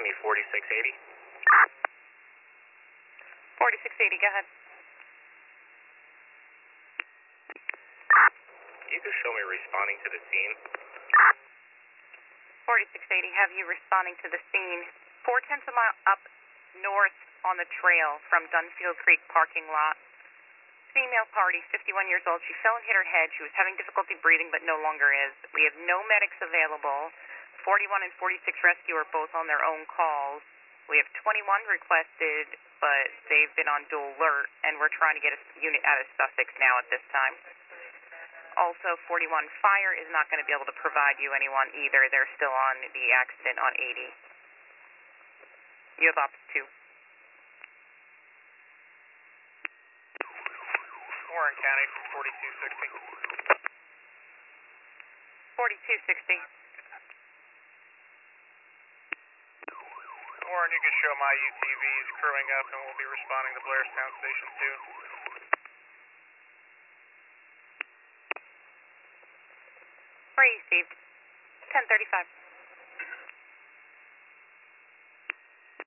Miami 4680. 4680, go ahead. You could show me responding to the scene. 4680, have you responding to the scene. 4/10 of a mile up north on the trail from Dunfield Creek parking lot. Female party, 51 years old. She fell and hit her head. She was having difficulty breathing but no longer is. We have no medics available. 41 and 46 rescue are both on their own calls. We have 21 requested, but they've been on dual alert, and we're trying to get a unit out of Sussex now at this time. Also, 41 fire is not going to be able to provide you anyone either. They're still on the accident on 80. You have ops 2. Warren County from 4260. 4260. Warren, you can show my UTVs crewing up and we'll be responding to Blairstown Station 2. Received. 1035.